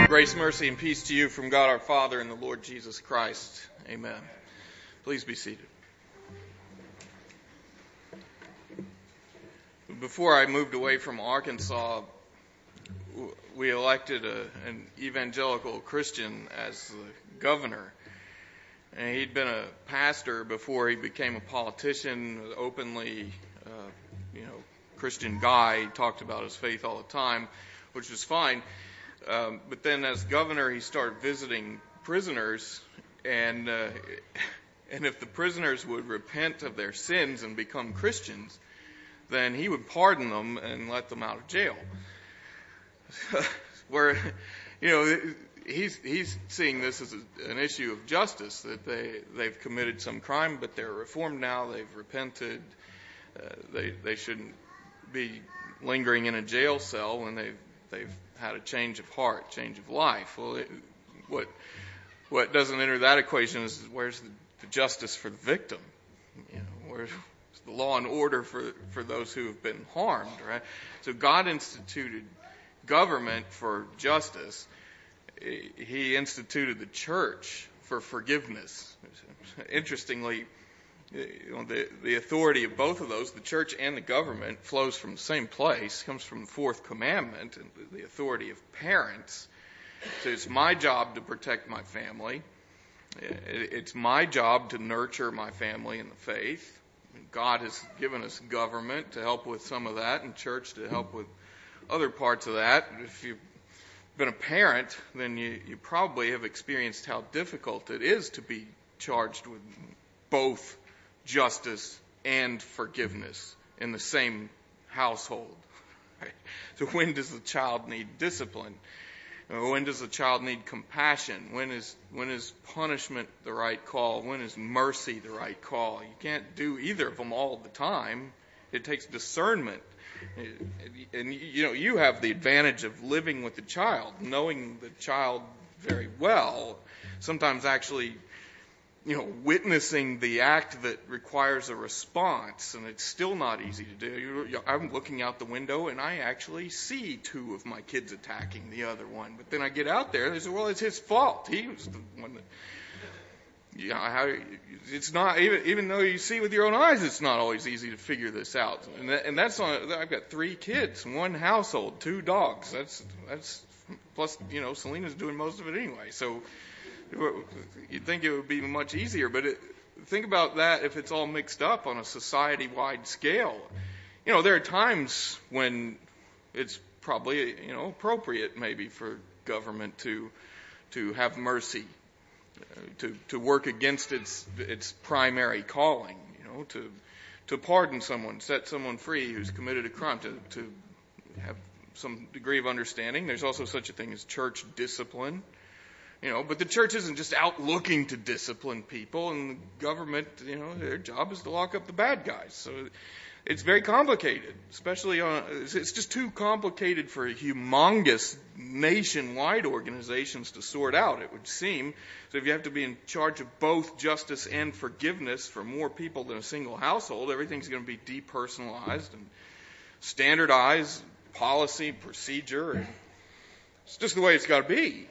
Grace, mercy, and peace to you from God our Father and the Lord Jesus Christ. Amen. Please be seated. Before I moved away from Arkansas, we elected an evangelical Christian as the governor. And he'd been a pastor before he became a politician, openly, Christian guy. He talked about his faith all the time, which was fine. But then as governor, he started visiting prisoners, and if the prisoners would repent of their sins and become Christians, then he would pardon them and let them out of jail. Where, he's seeing this as an issue of justice, that they've committed some crime, but they're reformed now, they've repented, they shouldn't be lingering in a jail cell when they've had a change of heart, change of life. Well, what doesn't enter that equation is where's the justice for the victim? Where's the law and order for those who have been harmed, right? So God instituted government for justice. He instituted the church for forgiveness. Interestingly, the authority of both of those, the church and the government, flows from the same place, comes from the fourth commandment, and the authority of parents. So it's my job to protect my family. It's my job to nurture my family in the faith. God has given us government to help with some of that, and church to help with other parts of that. If you've been a parent, then you probably have experienced how difficult it is to be charged with both justice and forgiveness in the same household. Right? So when does the child need discipline? When does the child need compassion? When is punishment the right call? When is mercy the right call? You can't do either of them all the time. It takes discernment. And you have the advantage of living with the child, knowing the child very well, sometimes actually witnessing the act that requires a response, and it's still not easy to do. I'm looking out the window, and I actually see two of my kids attacking the other one. But then I get out there, and they say, well, it's his fault. He was the one that... it's not, even though you see with your own eyes, it's not always easy to figure this out. And that's on, I've got 3 kids, 1 household, 2 dogs. That's plus, Selena's doing most of it anyway. So you'd think it would be much easier, but think about that if it's all mixed up on a society-wide scale. There are times when it's probably, appropriate maybe for government to have mercy, to work against its primary calling, to pardon someone, set someone free who's committed a crime, to have some degree of understanding. There's also such a thing as church discipline. But the church isn't just out looking to discipline people, and the government, their job is to lock up the bad guys. So it's very complicated, especially it's just too complicated for humongous nationwide organizations to sort out, it would seem. So if you have to be in charge of both justice and forgiveness for more people than a single household, everything's going to be depersonalized and standardized, policy, procedure, and it's just the way it's got to be,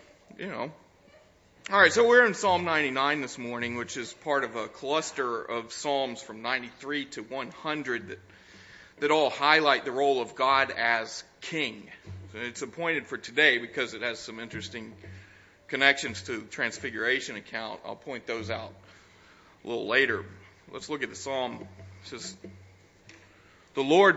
All right, so we're in Psalm 99 this morning, which is part of a cluster of Psalms from 93 to 100 that all highlight the role of God as King. It's appointed for today because it has some interesting connections to the Transfiguration account. I'll point those out a little later. Let's look at the Psalm. It says, The Lord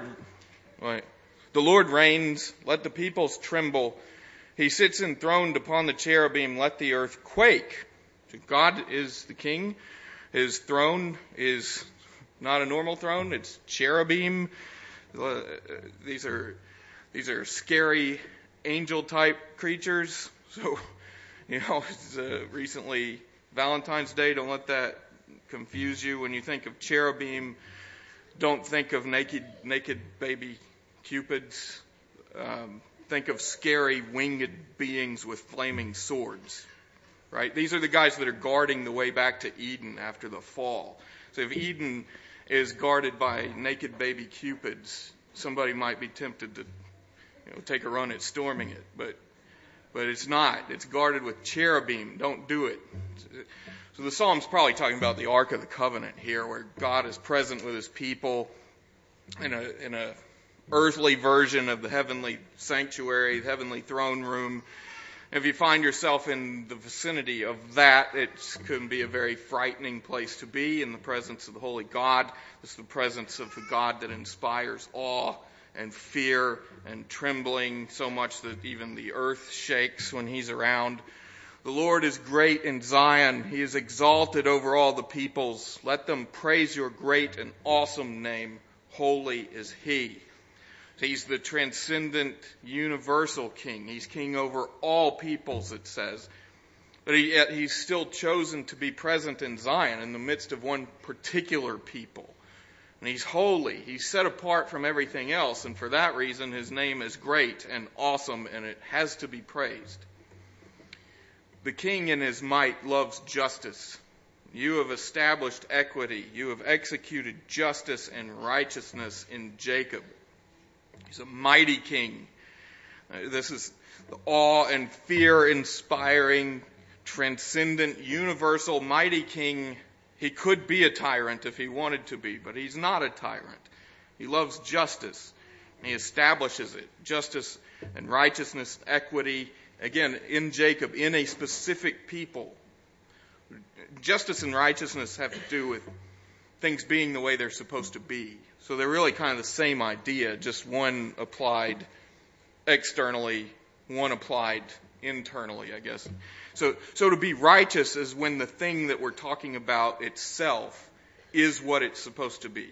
reigns, let the peoples tremble. He sits enthroned upon the cherubim, let the earth quake. So God is the king. His throne is not a normal throne, it's cherubim. These are scary angel-type creatures. So, it's recently Valentine's Day. Don't let that confuse you. When you think of cherubim, don't think of naked baby cupids. Think of scary winged beings with flaming swords, right? These are the guys that are guarding the way back to Eden after the fall. So if Eden is guarded by naked baby cupids, somebody might be tempted to take a run at storming it. But but it's not. It's guarded with cherubim. Don't do it. So the Psalm's probably talking about the Ark of the Covenant here, where God is present with his people in a earthly version of the heavenly sanctuary, the heavenly throne room. If you find yourself in the vicinity of that, it can be a very frightening place to be in the presence of the Holy God. It's the presence of the God that inspires awe and fear and trembling so much that even the earth shakes when he's around. The Lord is great in Zion. He is exalted over all the peoples. Let them praise your great and awesome name. Holy is he. He's the transcendent, universal king. He's king over all peoples, it says. But yet he's still chosen to be present in Zion in the midst of one particular people. And he's holy. He's set apart from everything else. And for that reason, his name is great and awesome, and it has to be praised. The king in his might loves justice. You have established equity. You have executed justice and righteousness in Jacob. He's a mighty king. This is the awe and fear-inspiring, transcendent, universal, mighty king. He could be a tyrant if he wanted to be, but he's not a tyrant. He loves justice, and he establishes it. Justice and righteousness, equity, again, in Jacob, in a specific people. Justice and righteousness have to do with things being the way they're supposed to be. So they're really kind of the same idea, just one applied externally, one applied internally, I guess. So to be righteous is when the thing that we're talking about itself is what it's supposed to be.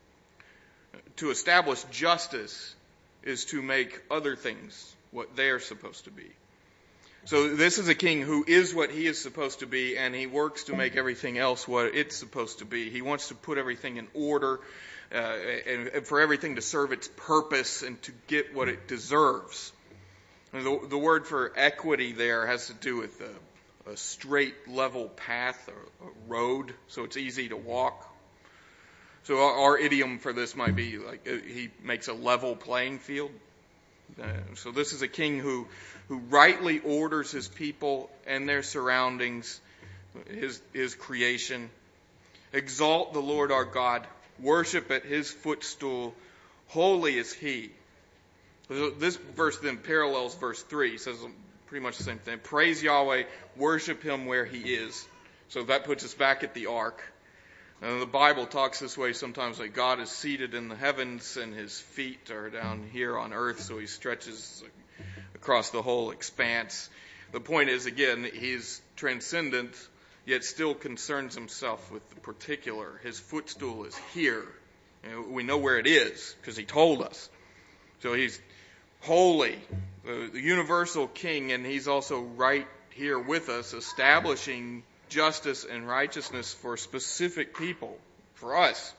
To establish justice is to make other things what they're supposed to be. So this is a king who is what he is supposed to be, and he works to make everything else what it's supposed to be. He wants to put everything in order, and for everything to serve its purpose and to get what it deserves. And the word for equity there has to do with a straight, level path, a road, so it's easy to walk. So our idiom for this might be like he makes a level playing field. So this is a king who rightly orders his people and their surroundings, his creation. Exalt the Lord our God. Worship at his footstool. Holy is he. This verse then parallels verse 3. It says pretty much the same thing. Praise Yahweh. Worship him where he is. So that puts us back at the ark. And the Bible talks this way sometimes, like God is seated in the heavens and his feet are down here on earth, so he stretches across the whole expanse. The point is, again, he's transcendent, yet still concerns himself with the particular. His footstool is here. And we know where it is because he told us. So he's holy, the universal king, and he's also right here with us, establishing justice and righteousness for specific people, for us.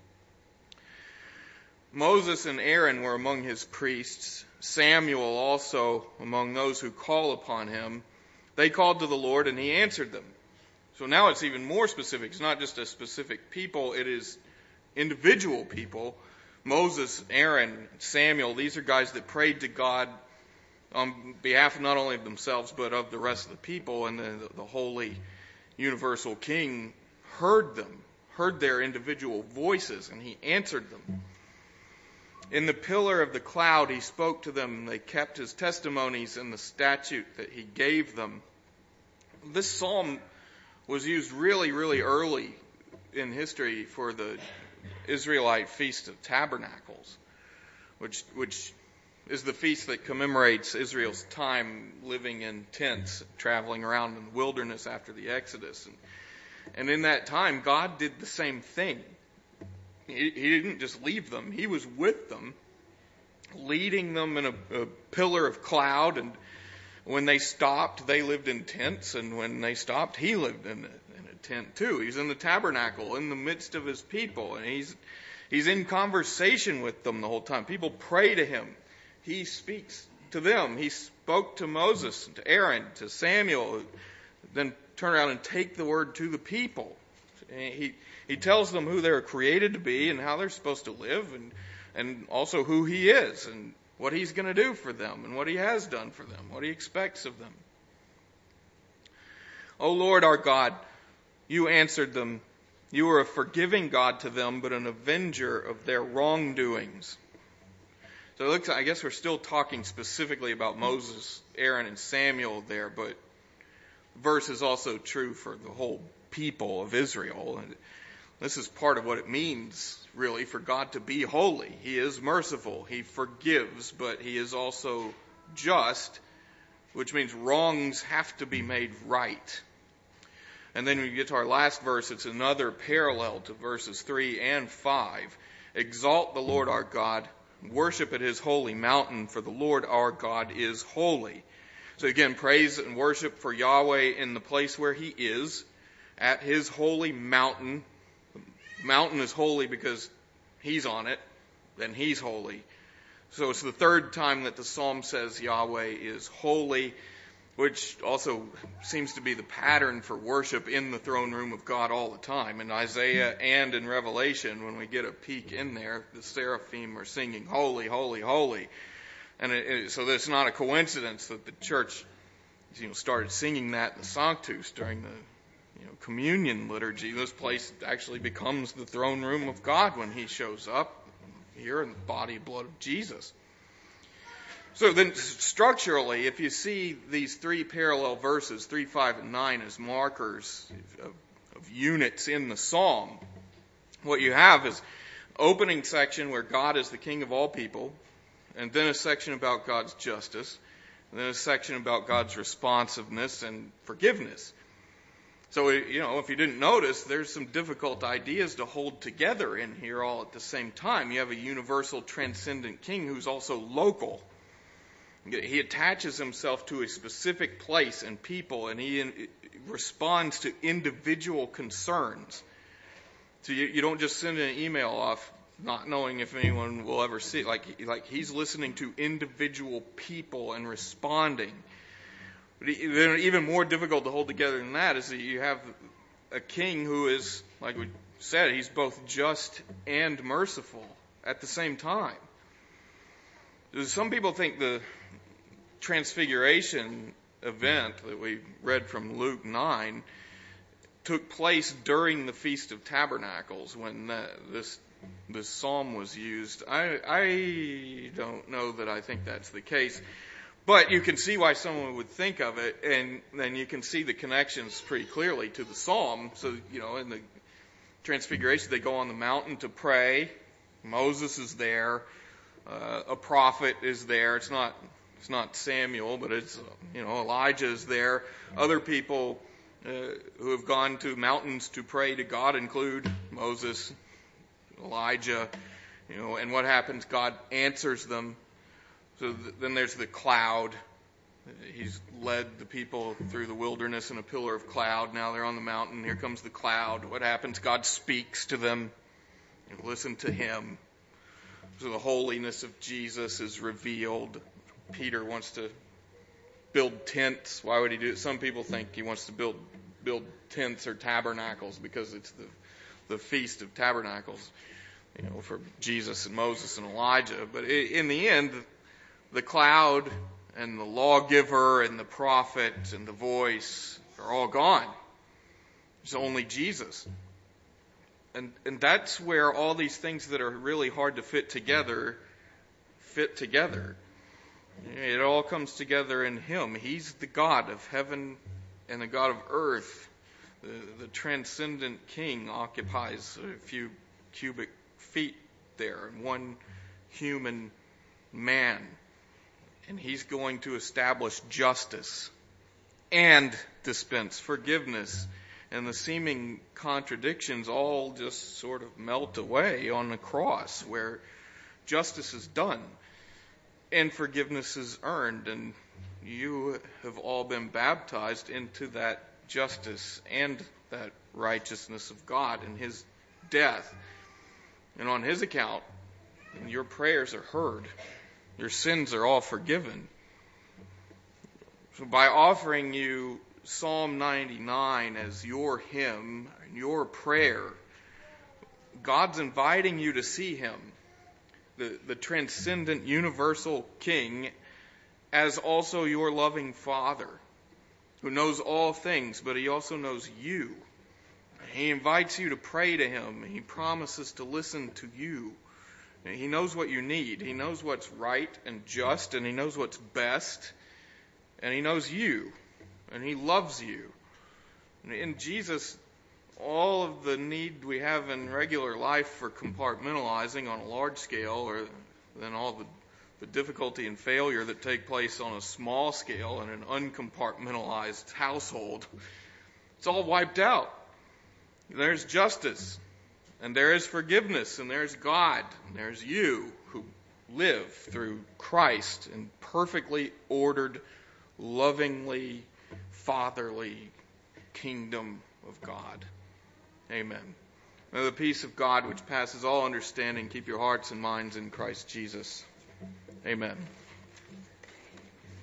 Moses and Aaron were among his priests. Samuel also among those who call upon him. They called to the Lord and he answered them. So now it's even more specific. It's not just a specific people, it is individual people. Moses, Aaron, Samuel, these are guys that prayed to God on behalf not only of themselves but of the rest of the people, and the holy universal king heard them, heard their individual voices, and he answered them. In the pillar of the cloud he spoke to them, and they kept his testimonies and the statute that he gave them. This psalm was used really, really early in history for the Israelite Feast of Tabernacles, which is the feast that commemorates Israel's time living in tents, traveling around in the wilderness after the Exodus. And in that time, God did the same thing. He didn't just leave them. He was with them, leading them in a pillar of cloud. And when they stopped, they lived in tents. And when they stopped, he lived in a tent too. He's in the tabernacle in the midst of his people. And he's in conversation with them the whole time. People pray to him. He speaks to them. He spoke to Moses, to Aaron, to Samuel, then turn around and take the word to the people. He tells them who they're created to be and how they're supposed to live, and also who he is. And what he's going to do for them and what he has done for them, what he expects of them. O Lord our God, you answered them. You are a forgiving God to them, but an avenger of their wrongdoings. So it looks, I guess we're still talking specifically about Moses, Aaron, and Samuel there, but the verse is also true for the whole people of Israel. And this is part of what it means, really, for God to be holy. He is merciful. He forgives, but he is also just, which means wrongs have to be made right. And then when you get to our last verse, it's another parallel to verses 3 and 5. Exalt the Lord our God, worship at his holy mountain, for the Lord our God is holy. So again, praise and worship for Yahweh in the place where he is, at his holy mountain. The mountain is holy because he's on it, then he's holy. So it's the third time that the psalm says Yahweh is holy, which also seems to be the pattern for worship in the throne room of God all the time. In Isaiah and in Revelation, when we get a peek in there, the seraphim are singing, holy, holy, holy. And so it's not a coincidence that the church started singing that in the Sanctus during the communion liturgy. This place actually becomes the throne room of God when he shows up here in the body and blood of Jesus. So then structurally, if you see these three parallel verses, 3, 5, and 9, as markers of units in the psalm, what you have is opening section where God is the King of all people, and then a section about God's justice, and then a section about God's responsiveness and forgiveness. So, if you didn't notice, there's some difficult ideas to hold together in here all at the same time. You have a universal transcendent king who's also local. He attaches himself to a specific place and people, and he responds to individual concerns. So you don't just send an email off not knowing if anyone will ever see it. Like he's listening to individual people and responding. But even more difficult to hold together than that is that you have a king who is, like we said, he's both just and merciful at the same time. Some people think the Transfiguration event that we read from Luke 9 took place during the Feast of Tabernacles when this psalm was used. I don't know that I think that's the case, but you can see why someone would think of it, and then you can see the connections pretty clearly to the psalm. So, in the Transfiguration, they go on the mountain to pray. Moses is there. A prophet is there. It's not Samuel, but it's, Elijah is there. Other people who have gone to mountains to pray to God include Moses, Elijah, and what happens? God answers them. So then there's the cloud. He's led the people through the wilderness in a pillar of cloud. Now they're on the mountain. Here comes the cloud. What happens? God speaks to them. Listen to him. So the holiness of Jesus is revealed. Peter wants to build tents. Why would he do it? Some people think he wants to build tents or tabernacles because it's the Feast of Tabernacles, for Jesus and Moses and Elijah. But in the end, the cloud and the lawgiver and the prophet and the voice are all gone. There's only Jesus. And that's where all these things that are really hard to fit together. It all comes together in him. He's the God of heaven and the God of earth. The transcendent king occupies a few cubic feet there, and one human man. And he's going to establish justice and dispense forgiveness. And the seeming contradictions all just sort of melt away on the cross, where justice is done and forgiveness is earned. And you have all been baptized into that justice and that righteousness of God in his death. And on his account, your prayers are heard. Your sins are all forgiven. So by offering you Psalm 99 as your hymn, your prayer, God's inviting you to see him the transcendent, universal King, as also your loving Father, who knows all things, but he also knows you. He invites you to pray to him. He promises to listen to you. He knows what you need. He knows what's right and just, and he knows what's best. And he knows you. And he loves you. In Jesus, all of the need we have in regular life for compartmentalizing on a large scale, or then all the difficulty and failure that take place on a small scale in an uncompartmentalized household, it's all wiped out. There's justice, and there is forgiveness, and there's God, and there's you who live through Christ in perfectly ordered, lovingly, fatherly kingdom of God. Amen. May the peace of God, which passes all understanding, keep your hearts and minds in Christ Jesus. Amen.